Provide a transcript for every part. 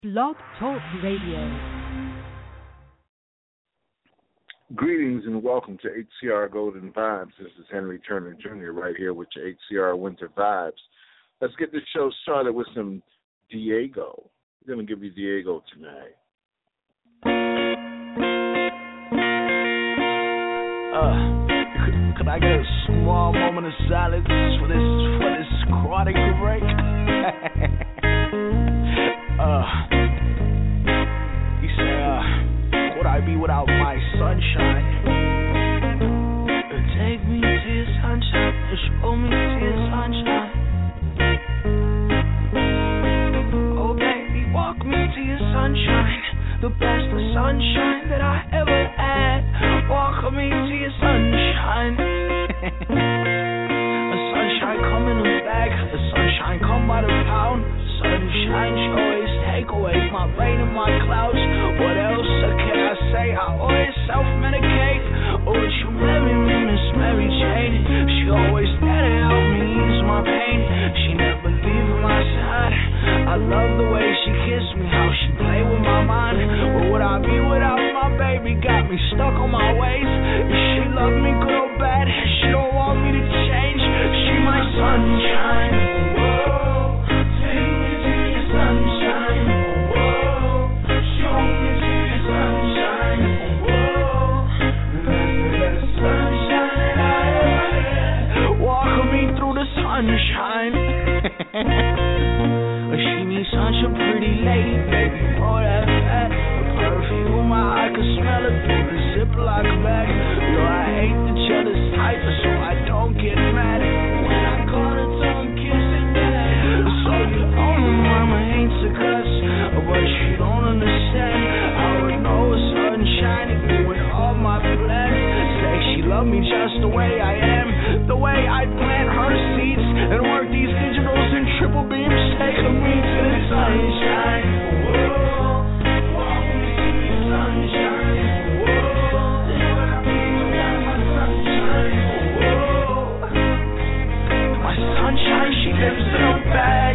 Blog Talk Radio. Greetings and welcome to HCR Golden Vibes. This is Henry Turner Jr. right here with your HCR Winter Vibes. Let's get this show started with some Diego. We're going to give you Diego tonight. Could I get a small moment of silence for this chronic break? He said, would I be without my sunshine? Take me to your sunshine, show me to your sunshine. Oh baby, walk me to your sunshine, the best of sunshine that I ever had. Walk me to your sunshine. The sunshine come in a bag, the sunshine come by the pound. Sunshine she always take away my rain and my clouds. What else can I say? I always self-medicate. Oh, would you marry me, Miss Mary Jane? She always there to help me ease my pain. She never leave my side. I love the way she kissed me, how she play with my mind. Where would I be without my baby? Got me stuck on my ways. If she love me good or bad, she don't want me to change. She my sunshine. Whoa, take me to your sunshine. Whoa, show me to your sunshine. Whoa, that's the sunshine I ever had. Walk me through the sunshine. She me such a pretty lady, baby, for that fat. The perfume, I could smell it through the Ziploc bag. Yo, I hate the jealous type, so I don't get mad when I call her tongue kiss it back. So you know my mama hates a cuss, but she don't understand. I would know a sunshine with all my plans. Say she love me just the way I am, the way I plant her seeds and work these digitals and triple beams. Take me to the sunshine. Whoa, walk me to the sunshine. Whoa, never be without my sunshine. Whoa, my sunshine, she lives in a bag.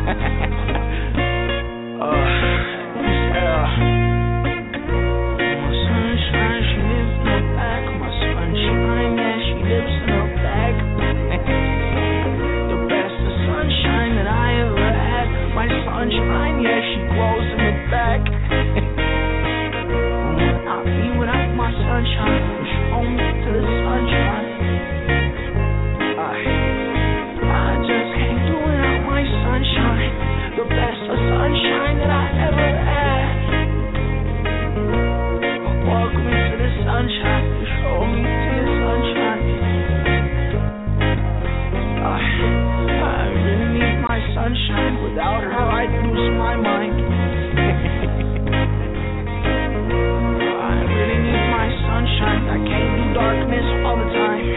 My sunshine, she lives in a bag. My sunshine, yeah, she lives in a bag. The best of sunshine that I ever had. My sunshine, yeah, she grows in the back. I'll be without my sunshine. Show me to the sunshine. I just can't do without my sunshine. The best of sunshine that I ever had. Walk me to the sunshine. Show me to the sunshine. I really need my sunshine. Without her, I'd lose my mind. I really need my sunshine. I can't do darkness all the time.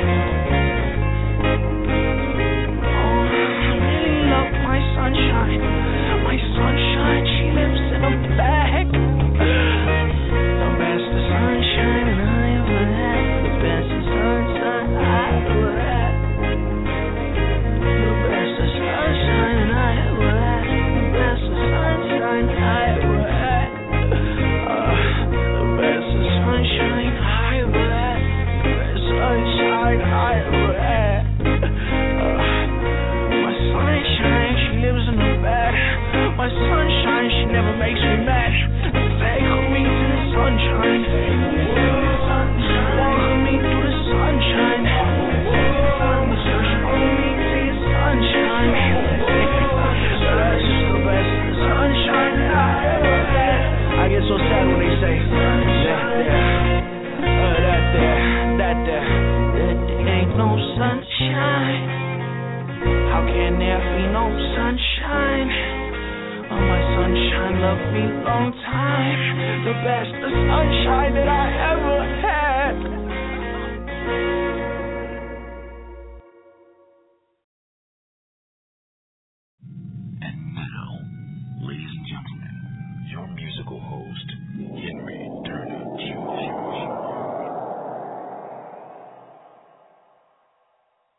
Oh, I really love my sunshine. My sunshine, she lives in a bag. The best of sunshine I ever had. The best of sunshine I ever had. The best of sunshine I ever had. The best of sunshine I ever had. The best of sunshine I ever had. The best sunshine I ever had. My sunshine, she lives in the bed. My sunshine, she never makes me mad. Take me to the sunshine. Walk me through the sunshine. Show me to your sunshine. That's the best sunshine I ever had. I get so sad when they say that there ain't no sunshine. How can there be no sunshine? Oh, my sunshine loved me long time. The best of sunshine that I ever had. And now, ladies and gentlemen, your musical host, Henry Turner Jr.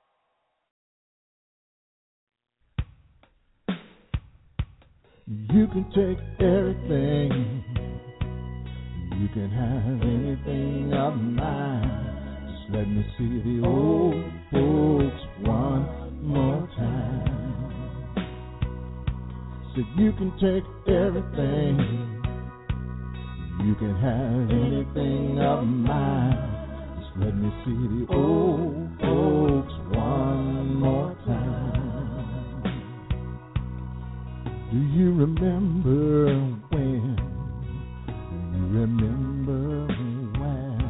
You can can take everything. You can have anything of mine. Just let me see the old folks one more time. Said you can take everything. You can have anything of mine. Just let me see the old folks one more time. Do you remember when? Do you remember when?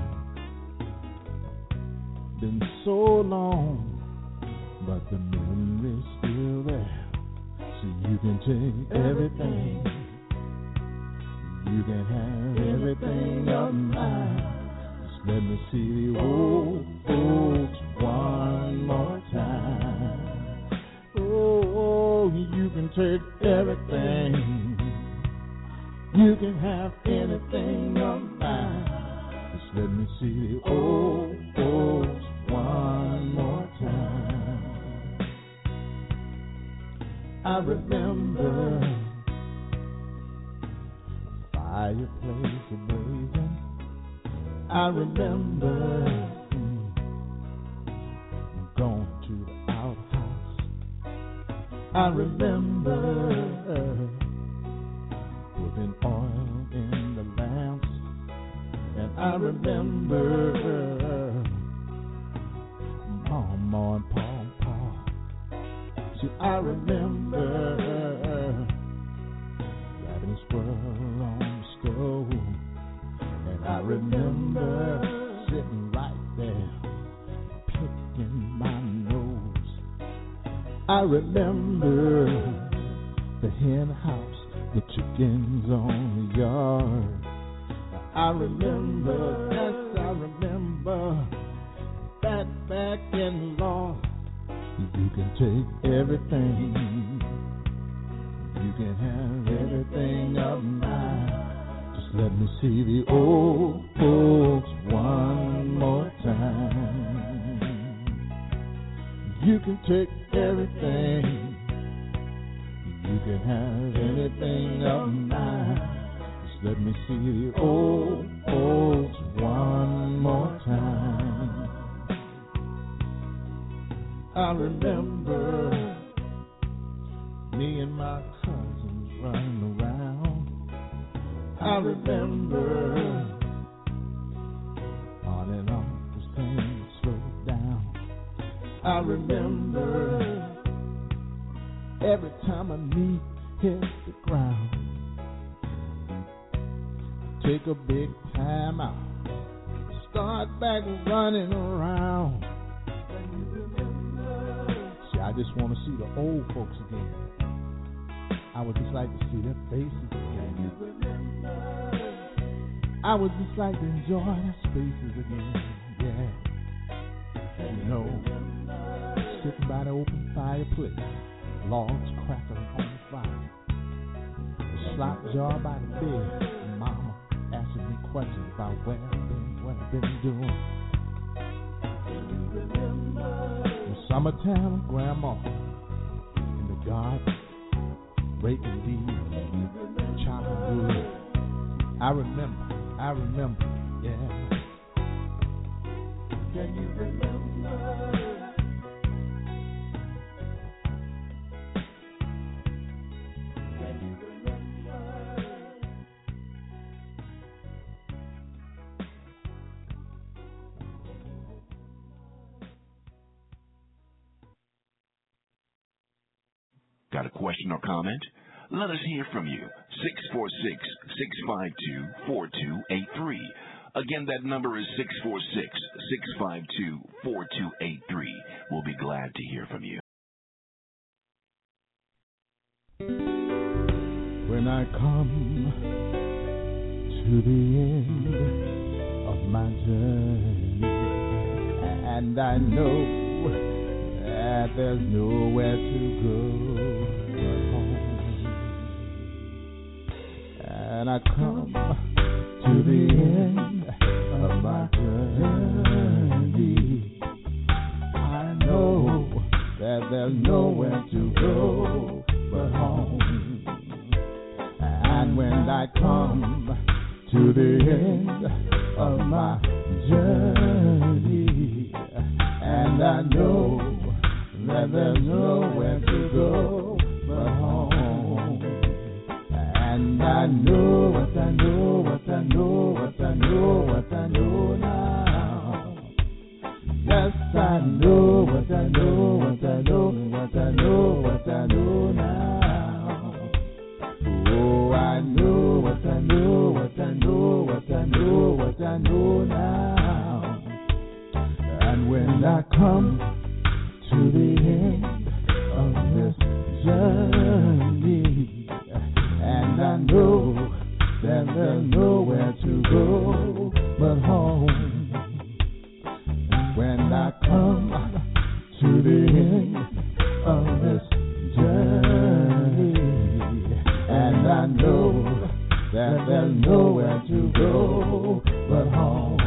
Been so long, but the memory's still there. So you can take everything. You can have everything of mine. Just let me see the old folks one more time. Oh, you can take everything. You can have anything of mine. Just let me see the old folks one more time. I remember fireplace blazing. I remember going to the outhouse. I remember putting oil in the lamps. And I remember Mama and Papa. See, I remember grabbing a squirrel on the stove. And I remember sitting right there, picking my nose. I remember the hen house, the chickens on the yard. I remember, yes, I remember that back in law. You can take everything. You can have everything of mine. Just let me see the old folks one more time. You can take everything. You can have anything of mine. Just let me see the old folks one more time. I remember me and my cousins running around. I remember on and off the thing slowed down. I remember every time a knee hits the ground, take a big time out, start back running around. See, I just want to see the old folks again. I would just like to see their faces again. I would just like to enjoy their spaces again. Yeah. You know, sitting by the open fireplace, logs crackling on the fire, the slop jar by the bed, and Mama asking me questions about where I've been, what I've been doing. In summertime, Grandma in the garden, breaking leaves, chopping wood. I remember, yeah. Can you remember? Got a question or comment? Let us hear from you. 646-652-4283. Again, that number is 646-652-4283. We'll be glad to hear from you. When I come to the end of my journey, and I know that there's nowhere to go but home, and I come to the end of my journey, I know that there's nowhere to go but home. come to the end of my journey, and I know that there's nowhere to go but home. And I know what I know, what I know, what I know, what I know now. Yes, I know what I know, what I know, what I know, what I know now. Oh, I know what I know, what I know, what I know, what I know now. And when I come to the end of this journey, and I know that there's nowhere to go but home. When I come to the end of this journey, and I know that there's nowhere to go but home.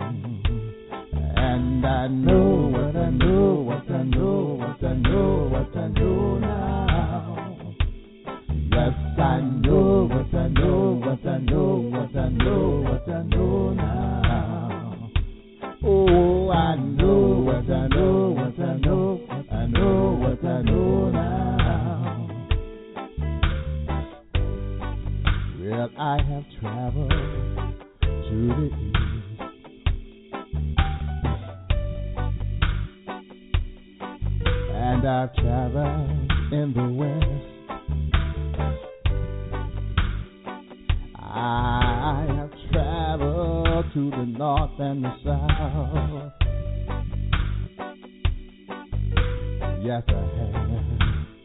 And I know what I know, what I know, what I know, what I know now. Yes, I know what I know, what I know, what I know, what I know now. Oh, I know what I know, what I know, I know what I know now. Well, I have traveled to the east, and I've traveled in the west. I have traveled to the north and the south. Yes, I have.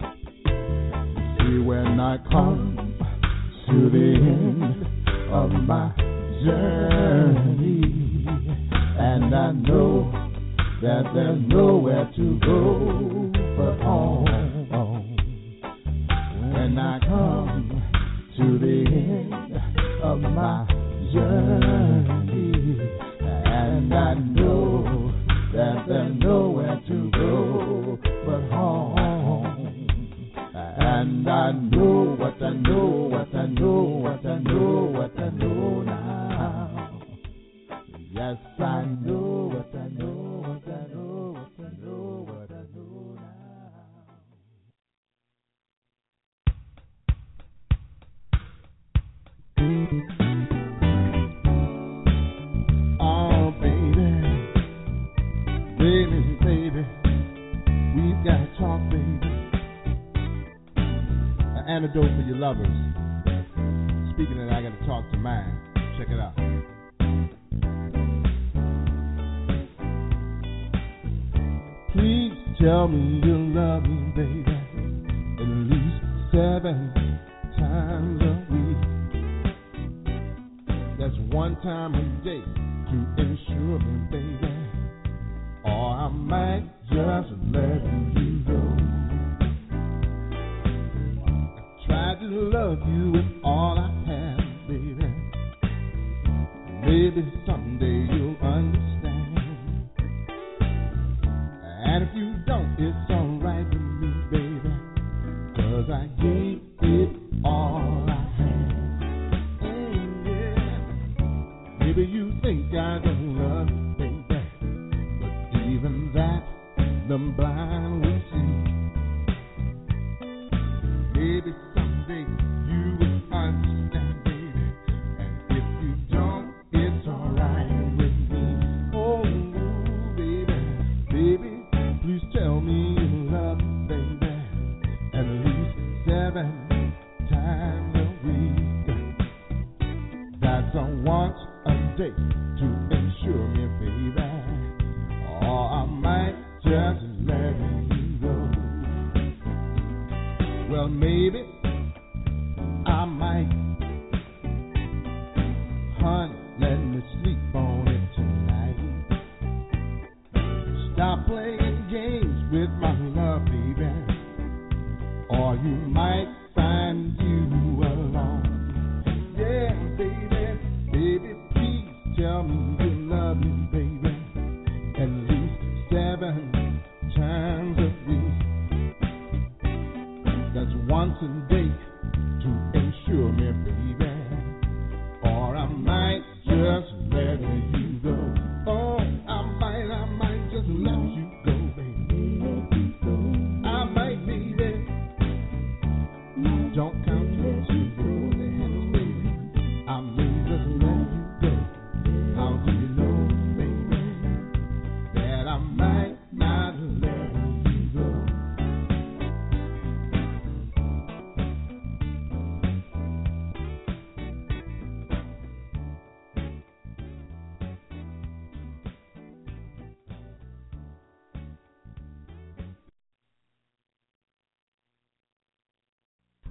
See, when I come to the end of my journey, and I know that there's nowhere to go but home. When I come to the end of my journey, and I know that there's nowhere to go but home. And I know what I know, what I know, what I know, what I know now. Yes, I know what I know, what I know, what I know, what I know now. Oh, baby, baby, baby, we've got to talk, baby. An antidote for your lovers. Speaking of that, I got to talk to mine. Check it out. Please tell me you love me, baby, at least 7 times a week. That's 1 time a day to ensure me, baby, or I might just let you go. I tried to love you with all I have, baby. Maybe someday you'll understand. And if you don't, it's alright with me, baby, 'cause I gave it all I had. Yeah. Maybe you think I don't love you, baby, but even that, the blind will see. Maybe someday you will understand, baby, and if you don't, it's alright with me. Oh, baby, baby, please tell me you love me, baby, at least 7 times a week. That's a once a day to ensure me, baby, or I might just let you go. Well, maybe I might. Honey, let me sleep on it tonight. Stop playing games with my love, baby, or you might find you alone. Yeah, baby, baby, please tell me you love me, baby, at least 7 times a week. That's once a day to ensure me, baby,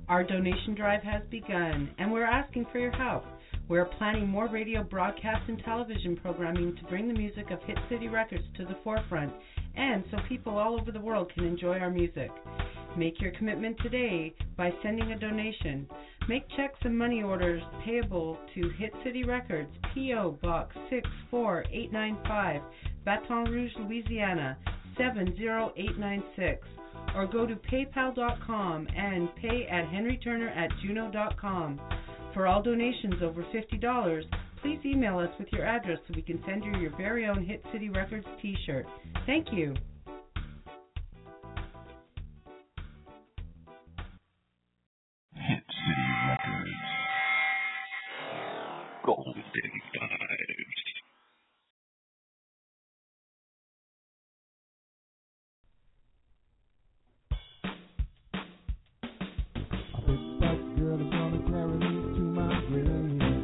Our donation drive has begun, and we're asking for your help. We're planning more radio broadcasts and television programming to bring the music of Hit City Records to the forefront, and so people all over the world can enjoy our music. Make your commitment today by sending a donation. Make checks and money orders payable to Hit City Records, P.O. Box 64895, Baton Rouge, Louisiana 70896. Or go to paypal.com and pay at henryturner@juno.com. For all donations over $50, please email us with your address so we can send you your very own Hit City Records t-shirt. Thank you. Hit City Records. Golden Vibes. That girl is gonna carry me to my grave.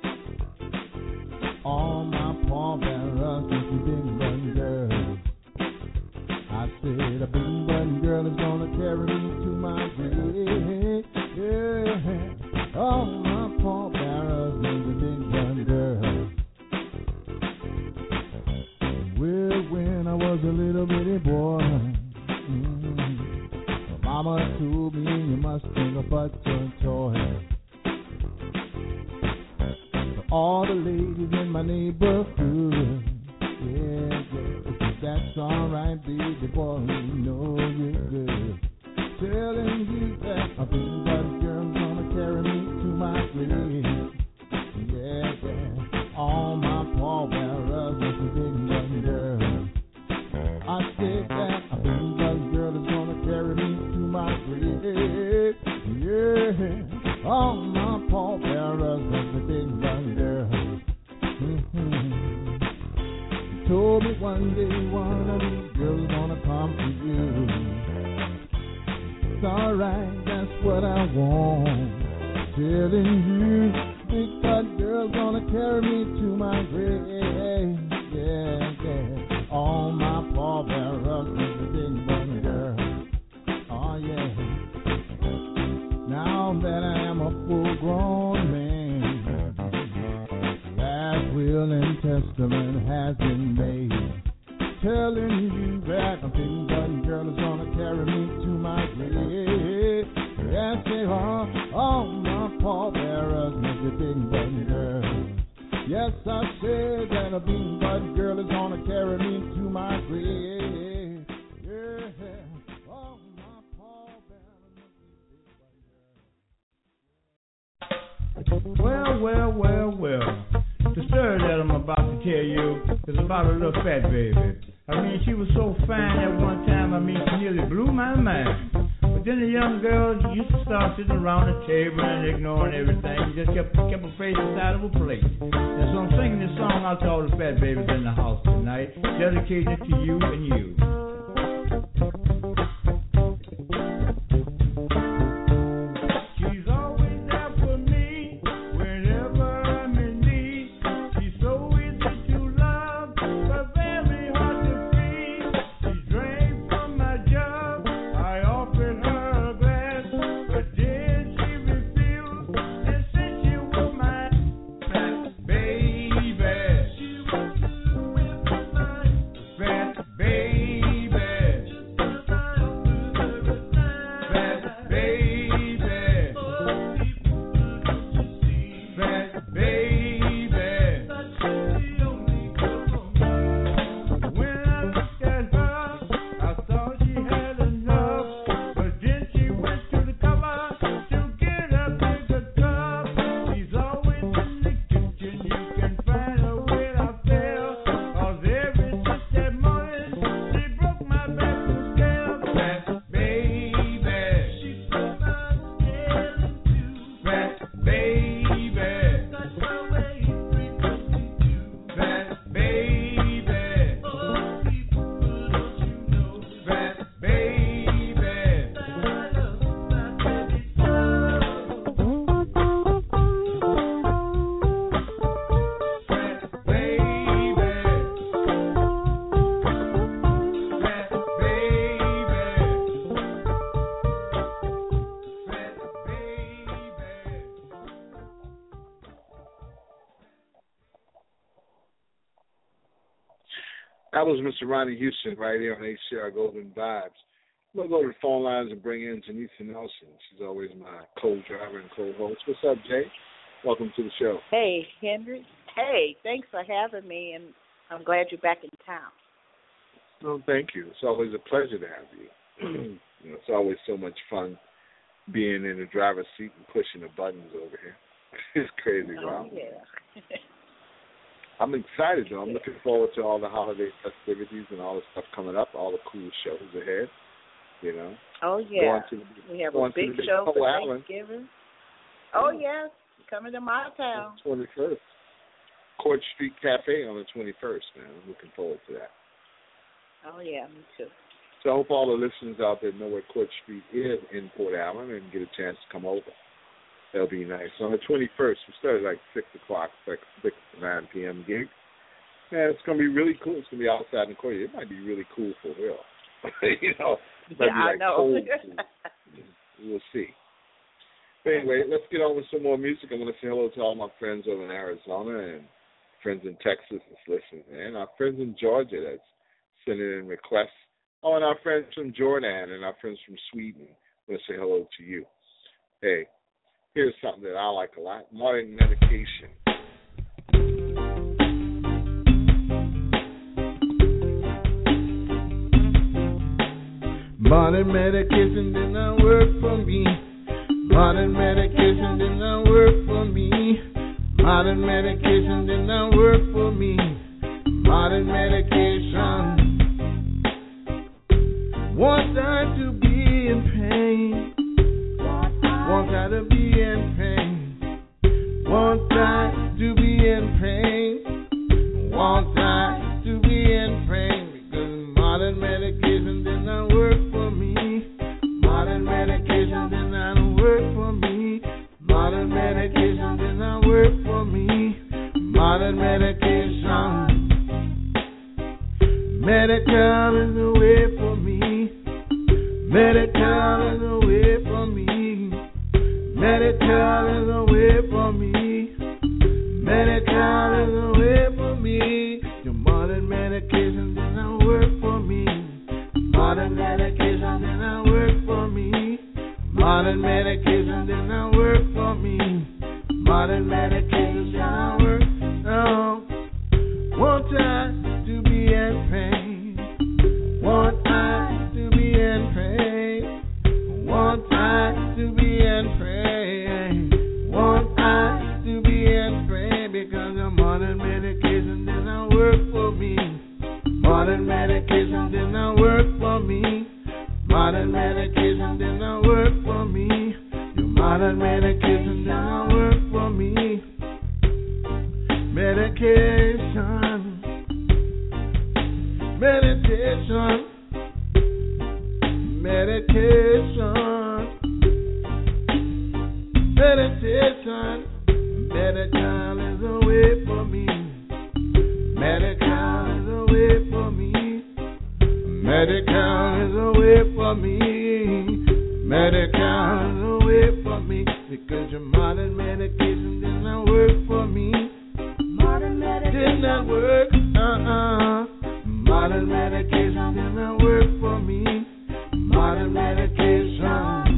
All my pallbearers with the big button girl. I said a big button girl is gonna carry me to my grave. Yeah, all my pallbearers with the big button girl. Well, when I was a little bitty boy, Mama told me you must think about your toy. For all the ladies in my neighborhood, yeah, that's alright, baby boy, you know you're good. Telling you that a big button girl's gonna carry me to my grave. Yeah, all my pallbearers with a big button girl. I said that a big button girl is gonna carry me to my grave. Yeah, all my pallbearers with a big button girl. She told me one day one of these girls is gonna come to you. It's alright, that's what I want. Telling you, big button girl's gonna carry me to my grave. Yeah, all my pallbearers with a big button girl. Oh yeah. Now that I am a full-grown man, last will and testament has been made, telling you that a big button girl is gonna carry me to my grave. Yes, they are all my pallbearers with a big button girl. Yes, I said that a big button girl is gonna carry me to my grave. Yeah, all my pallbearers with a big button girl. Well. The story that I'm about to tell you is about a little fat baby. I mean, she was so fine at one time, she nearly blew my mind. But then the young girls used to start sitting around the table and ignoring everything. Just kept her face inside of a plate. And so I'm singing this song out to all the fat babies in the house tonight, dedicated to you and you. Baby That was Mr. Ronnie Houston right here on HCR Golden Vibes. I'm going to go to the phone lines and bring in Janitha Nelson. She's always my co-driver and co-host. What's up, Jay? Welcome to the show. Hey, Henry. Hey, thanks for having me, and I'm glad you're back in town. No, thank you. It's always a pleasure to have you. It's always so much fun being in the driver's seat and pushing the buttons over here. It's crazy, wow. Oh, yeah. I'm excited, though. I'm looking forward to all the holiday festivities and all the stuff coming up, all the cool shows ahead, you know. Oh, yeah. We have a big show for Thanksgiving. Oh, yes. Coming to my town. 21st. Court Street Cafe on the 21st, man. I'm looking forward to that. Oh, yeah, me too. So I hope all the listeners out there know where Court Street is in Port Allen and get a chance to come over. That'll be nice. On the 21st, we start at like 6 o'clock, like 6 to 9 p.m. gig. Man, it's going to be really cool. It's going to be outside in the court. It might be really cool for real. You know, it might be like I know. cold. We'll see. But anyway, let's get on with some more music. I'm going to say hello to all my friends over in Arizona and friends in Texas that's listening, and our friends in Georgia that's sending in requests. Oh, and our friends from Jordan and our friends from Sweden. I'm going to say hello to you. Hey, here's something that I like a lot, Modern Medication. Modern medication did not work for me. Modern medication did not work for me. Modern medication did not work for me. Modern medication. Want I to be in pain. Want I to be in pain. Want I to be in pain. Want I to be in pain. Because modern medication did not work for me. Modern medication did not work for me. Modern medication did not work for me. Modern medication. Medical is the way for me. Medical is the way for me. Medical is the way for me. Medical is the way for me. Your modern medication did not work for me. Modern medication did not work for me. Modern medication did not work for me. Modern medication did not work. No. Want I to be in pain? Want I to be in pain? Want I to be in pain? Want I to be in pain? Because the modern medication did not work for me. Modern medication did not work for me. Modern medication did not work for me. Your modern medication did not work for me. Medication, meditation, medication, meditation. Medical is a way for me. Medical is a way for me. Medical is a way for me. Medical is a way for me. Because your modern medication did not work for me. Modern medication did not work. Modern medication did not work for me. Modern medication.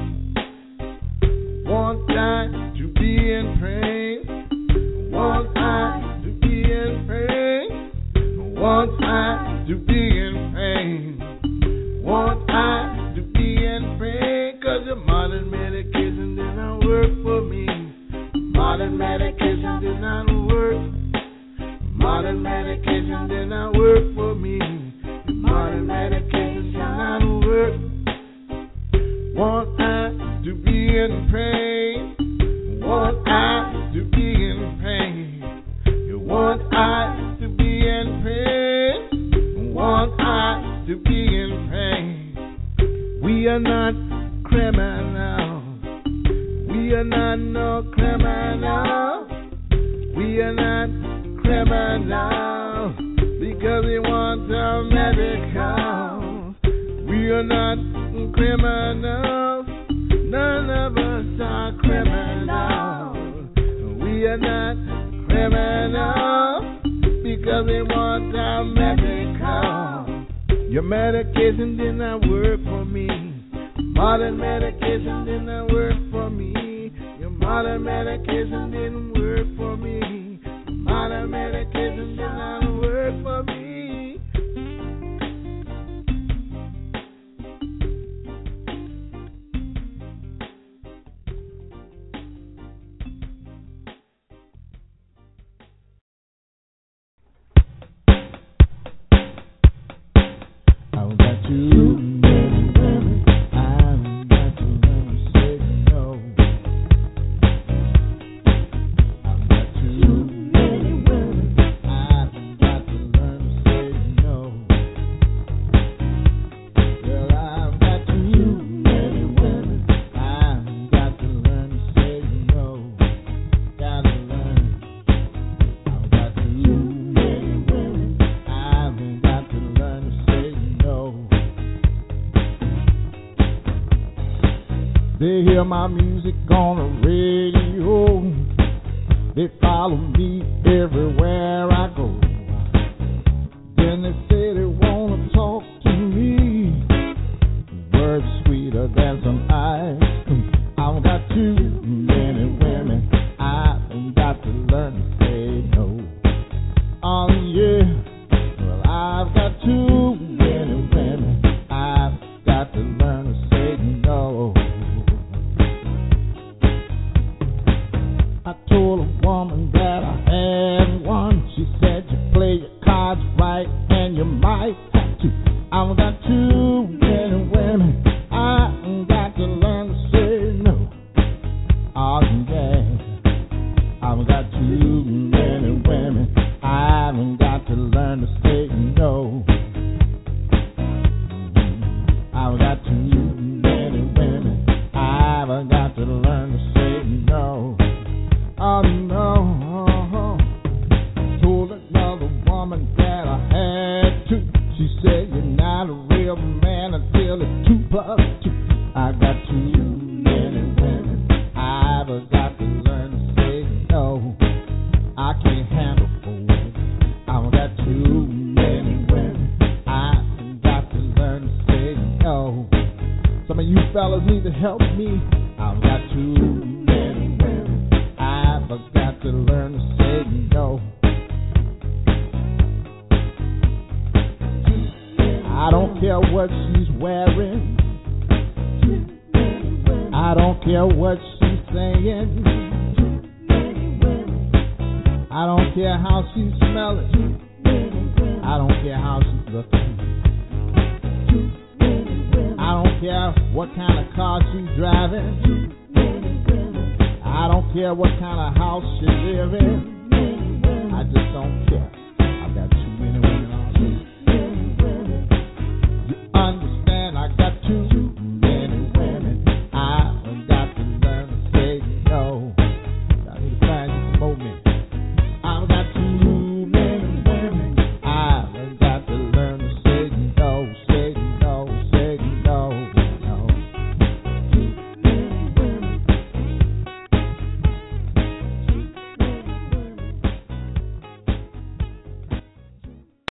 Want I to be in pain? Want I to be in pain? Want I to be in pain? Want I to be in pain? Cause your modern medication did not work for me. Modern medication did not work. Modern medication did not work for me. Modern medication did not work. Want I to be in pain? Want I to be in pain? You want I to be in pain? Want I to be in pain? We are not criminals. We are not no criminals. We are not criminals because we want our medical. We are not criminals. None of us are criminals. We are not criminals 'cause they want our medical. Your medication did not work for me. Modern medication did not work for me. Your modern medication didn't work for me. Modern medication did not work for me. They hear my music on the radio. They follow me everywhere I go. Then they say they wanna talk to me. Words sweeter than some ice cream. I've got too many women. I've got to learn to say no. Oh yeah. Well, I've got too many women. I've got to learn to say no. I told a woman that I had one. She said you play your cards right and you might have to. I've got too many women. I've got to learn to say no. Oh yeah. I've got too many women. I've got to learn to say no. I've got too many women. I've got to learn to say no. Oh no. Told another woman that I had to. She said you're not a real man until it's 2 plus 2. I got too many women. I've got to learn to say no. I can't handle fools. I've got too many women. I've got to learn to say no. Some of you fellas need to help me. I've got too many women. I've got to learn to say no. I don't care what she's wearing. I don't care what she's saying. I don't care how she's smelling. I don't care how she's looking. I don't care what kind of car she's driving. I don't care what kind of house she lives in. I just don't care.